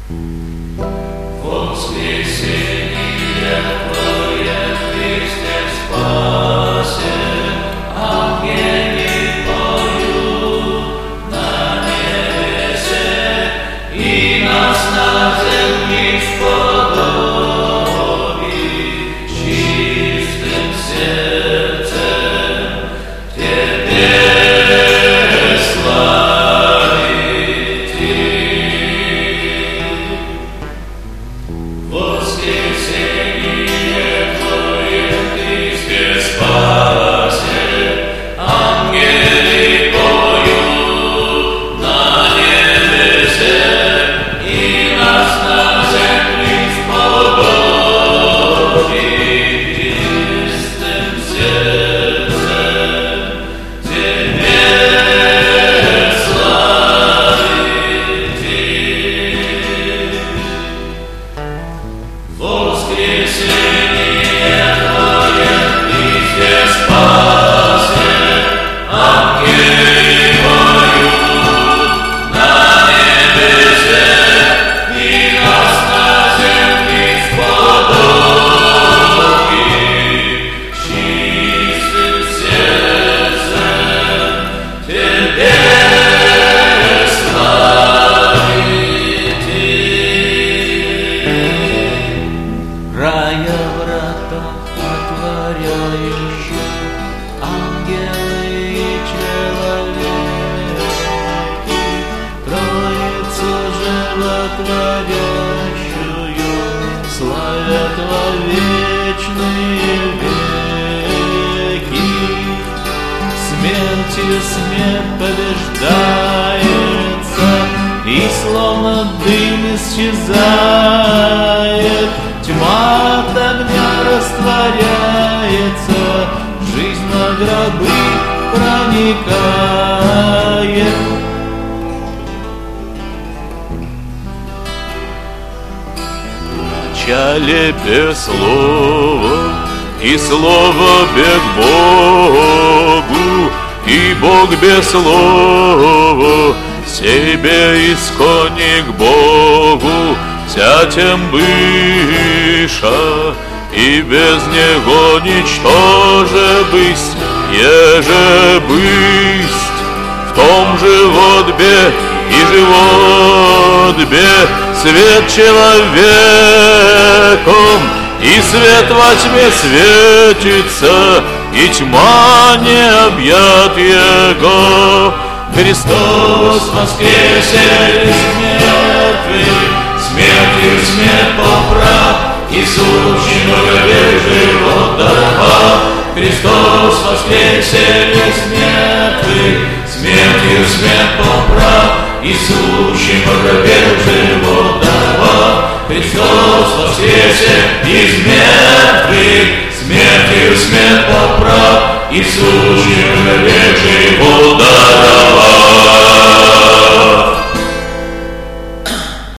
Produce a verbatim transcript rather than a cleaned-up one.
Воскресение Твое, Христе, спасе, ангели поют на небесе, и нас на земле сподоби чистым сердцем Тебе славить. Воскресение Твое, Христе, спасе, ангели поют на небесе, и нас на земле сподоби чистым сердцем Тебе славить. Воскресение Твое, Христе, спасе, ангели поют на небесе, и нас на земле сподоби чистым сердцем Тебе славить. Рая врата отворяющие, ангелы и человеки, Троицу животворящую славят во вечные веки. Смертью смерть побеждается, и словно дым исчезает, тьма от огня растворяется, жизнь на гробы проникает. Вначале без слова, и слово без Богу, и Бог без слова себе исконник Богу, тем быша, и без него ничтоже быть, еже быть в том животбе и животбе свет человеком, и свет во тьме светится, и тьма не объят его. Христос воскресе из мертвых, смертью смерть поправ, и сущий многовек живот даровав. Христос воскресе из мертвых, смертью смерть поправ, и сущий многовек живот даровав. Христос воскресе из мертвых, смертью смерть поправ, и сущий многовек живот